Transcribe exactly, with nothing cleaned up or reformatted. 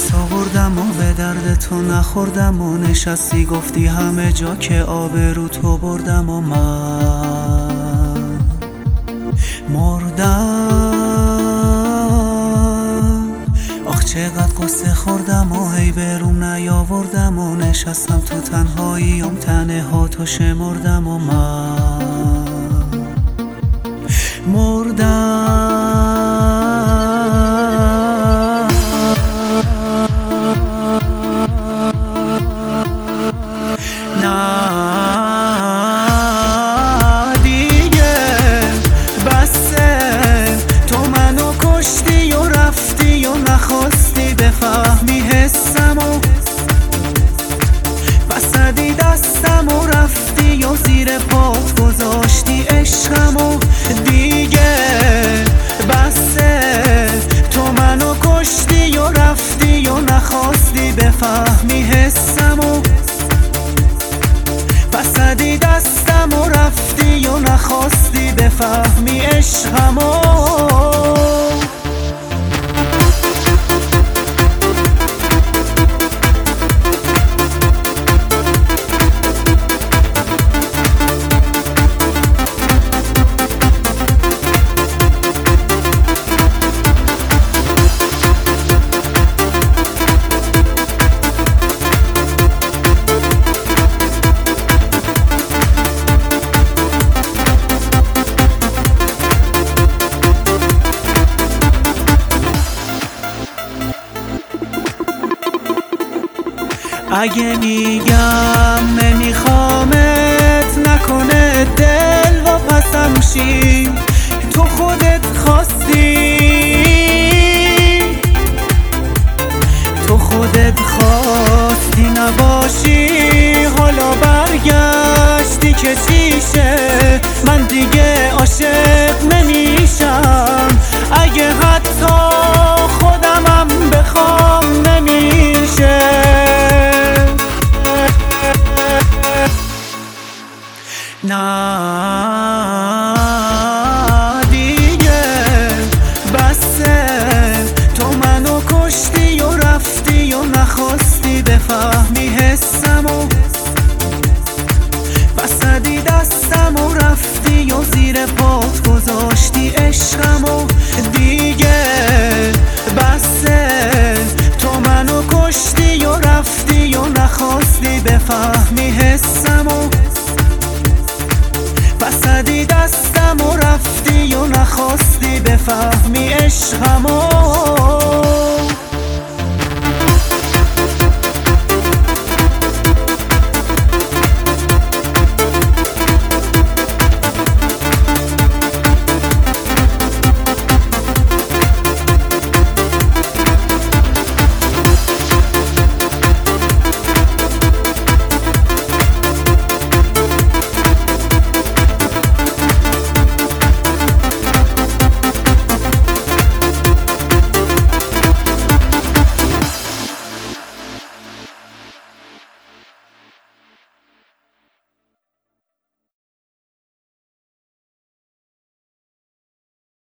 نفس آوردم و به درد تو نخوردم و نشستی گفتی همه جا که آبرو تو بردم و من مردم. آخ چقدر قصه خوردم و هی بروم نیاوردم و نشستم تو تنهاییم تنه ها تو شمردم و من مردم. بفهمی حسمو بسدی دستم و رفتی و زیر پات گذاشتی عشقمو دیگه بسه. تو منو کشتی و رفتی و نخواستی بفهمی حسمو بسدی دستم و رفتی و نخواستی بفهمی عشقمو. اگه میگم نمیخوامت نکنه دل و پسم شی تو خودت خواستی تو خودت خواستی نباشی حالا برگشتی که چیشه من دیگه عاشق نمیشم اگه حتی خودمم بخوام نمیشه نه دیگه بسه. تو منو کشتی و رفتی و نخواستی بفهمی حسمو بسدی دستم و رفتی و زیر پات گذاشتی عشقمو دیگه بسه. تو منو کشتی و رفتی و نخواستی بفهمی حسمو بسدی دستم و رفتی و نخواستی بفهمی عشقمو.